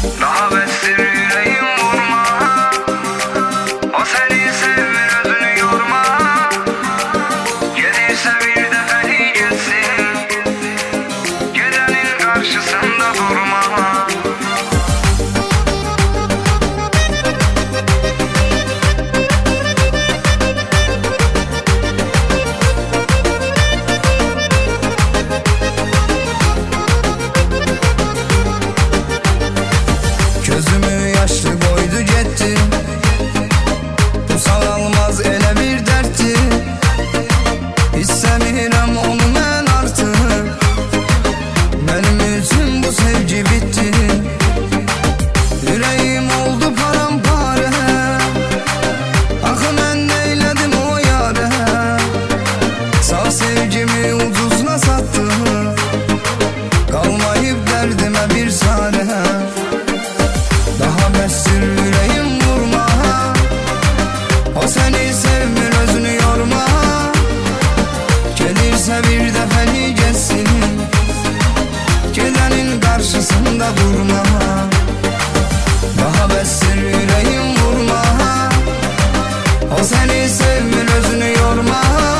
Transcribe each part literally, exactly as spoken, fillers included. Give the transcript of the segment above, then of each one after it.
Daha bestir yüreğim vurma, o seni sevmir özünü yorma. Gelirse bir de feli gelsin, gidenin karşısında durma. Gözümü yaşlı koydu gitti, bu sağalmaz ele bir dertti. İstemiyorum onu ben artık, benim için bu sevgi bitti. Yüreğim oldu paramparça, akı ben neyledim o yâre. Sağ sevgimi ucuzla sattı, kalmayıp derdime bir çare. Daha bestir yüreğim vurma, o seni sevmir özünü yorma. Gelirse bir de feli gelsin, gidenin karşısında durma. Daha bestir yüreğim vurma, o seni sevmir özünü yorma.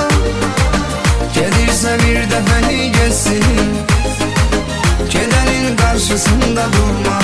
Gelirse bir de feli gelsin, gidenin karşısında durma.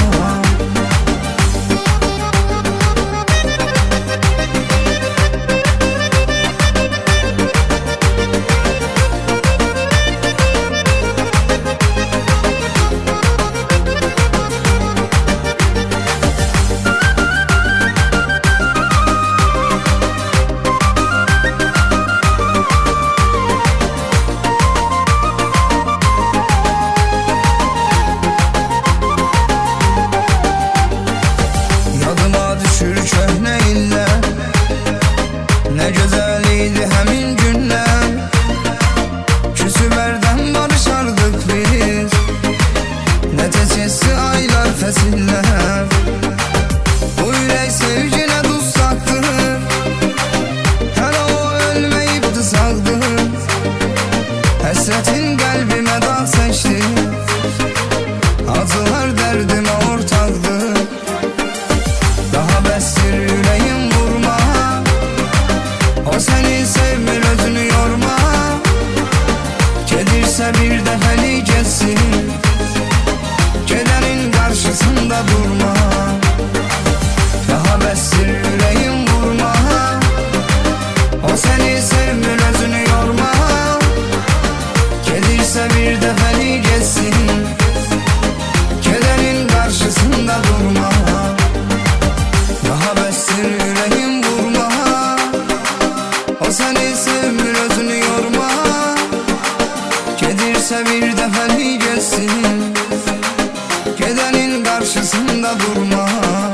Ne güzeliydi hemin günler, küsüverden barışardık biz. Ne tecesi aylar fesiller, bu yürek sevgine tutsaktır. Hele o ölmeyipti sağdır, hasretin kalbime dağ seçti. Acılar derdime ortaktır. Daha bestir yüreğim vurma, o seni sevmir özünü yorma. Gelirse bir de feli gelsin, gidenin karşısında durma. Daha bestir yüreğim vurma, o seni sevmir özünü yorma. Gelirse bir de feli gelsin, gidenin karşısında durma. Daha bestir yüreğim vurma, o seni sevmir özünü yorma. Gelirse bir de feli gelsin, gidenin karşısında durma.